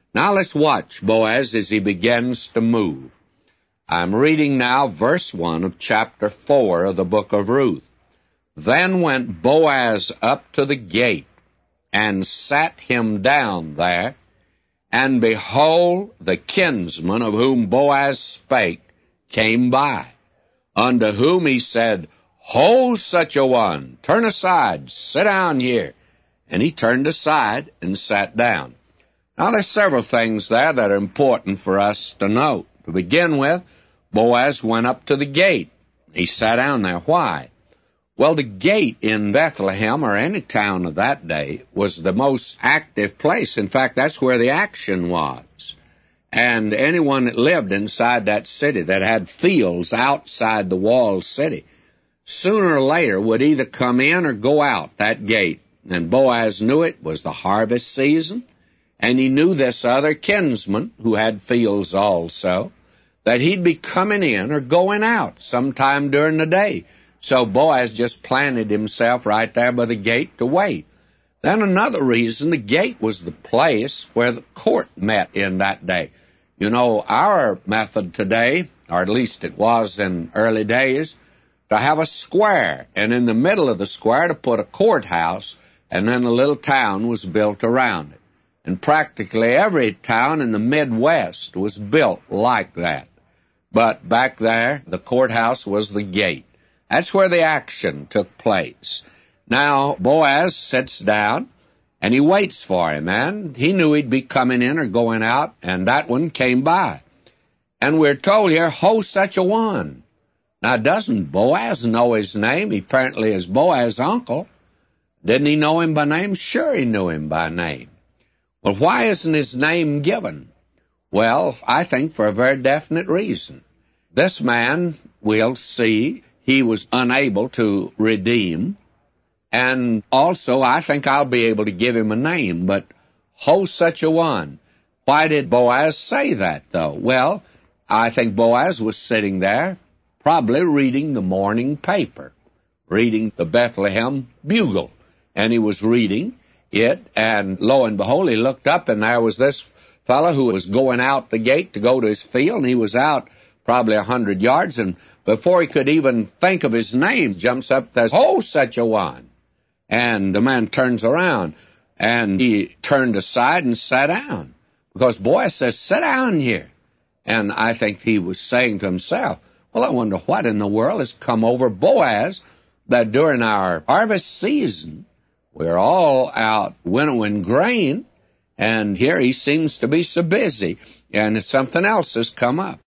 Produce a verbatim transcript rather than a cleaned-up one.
Now let's watch Boaz as he begins to move. I'm reading now verse one of chapter four of the book of Ruth. Then went Boaz up to the gate, and sat him down there, and behold, the kinsman of whom Boaz spake came by, unto whom he said, Ho, such a one, turn aside, sit down here. And he turned aside and sat down. Now there's several things there that are important for us to note. To begin with, Boaz went up to the gate. He sat down there. Why? Well, the gate in Bethlehem, or any town of that day, was the most active place. In fact, that's where the action was. And anyone that lived inside that city, that had fields outside the walled city, sooner or later would either come in or go out that gate. And Boaz knew it was the harvest season, and he knew this other kinsman, who had fields also, that he'd be coming in or going out sometime during the day. So Boaz just planted himself right there by the gate to wait. Then another reason, the gate was the place where the court met in that day. You know, our method today, or at least it was in early days, to have a square, and in the middle of the square to put a courthouse, and then a little town was built around it. And practically every town in the Midwest was built like that. But back there, the courthouse was the gate. That's where the action took place. Now, Boaz sits down, and he waits for him, and he knew he'd be coming in or going out, and that one came by. And we're told here, Ho, such a one. Now, doesn't Boaz know his name? He apparently is Boaz's uncle. Didn't he know him by name? Sure he knew him by name. Well, why isn't his name given? Well, I think for a very definite reason. This man, we'll see, he was unable to redeem, and also I think I'll be able to give him a name, but Ho, such a one. Why did Boaz say that, though? Well, I think Boaz was sitting there, probably reading the morning paper, reading the Bethlehem Bugle, and he was reading it, and lo and behold, he looked up, and there was this fellow who was going out the gate to go to his field, and he was out probably a hundred yards, and before he could even think of his name, jumps up and says, Ho, such a one. And the man turns around, and he turned aside and sat down, because Boaz says, sit down here. And I think he was saying to himself, well, I wonder what in the world has come over Boaz, that during our harvest season, we're all out winnowing grain, and here he seems to be so busy, and something else has come up.